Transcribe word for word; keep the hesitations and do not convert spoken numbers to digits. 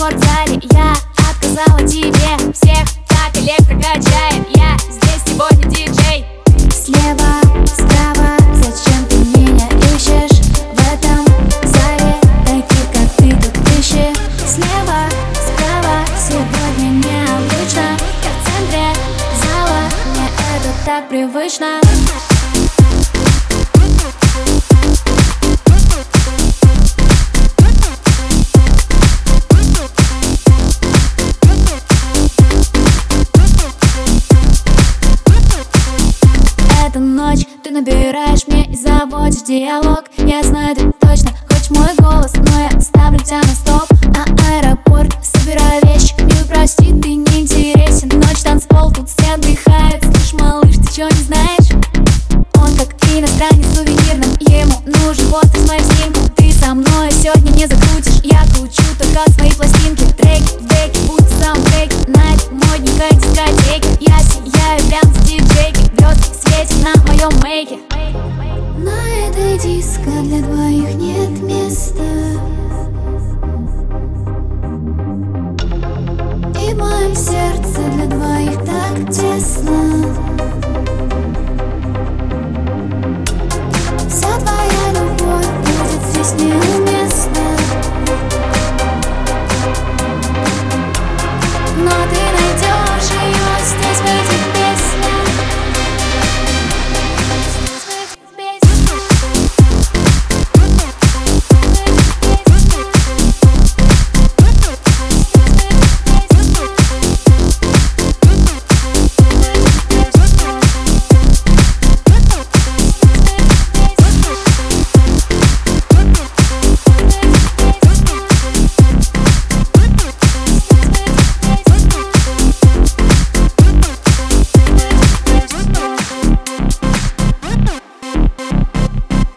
спортзале. Я отказала тебе, всех так электрокачает. Я здесь сегодня диджей. Слева, справа, зачем ты меня ищешь в этом зале? Таких, как ты, тут тысячи. Слева, справа, сегодня необычно. Я в центре зала, мне это так привычно. Эта ночь ты набираешь мне и заводишь диалог. Я знаю, ты точно хочешь мой голос, но я ставлю тебя на стоп. На аэропорт собираю вещи, милый, прости, ты не интересен. Ночь, танцпол, тут все отдыхают. Слышь, малыш, ты чё не знаешь? Он как иностранец в сувенирном, ему нужен постер с моим снимком. Ты со мной сегодня не закрутишь, я кручу только свои пластинки. Треки в деке, будь саундтреки, найт модненькой дискотеки. Я сияю прям с диджейки, звезды светят на моем мейке. На этой диско для двоих нет места, и в моем сердце для двоих так тесно.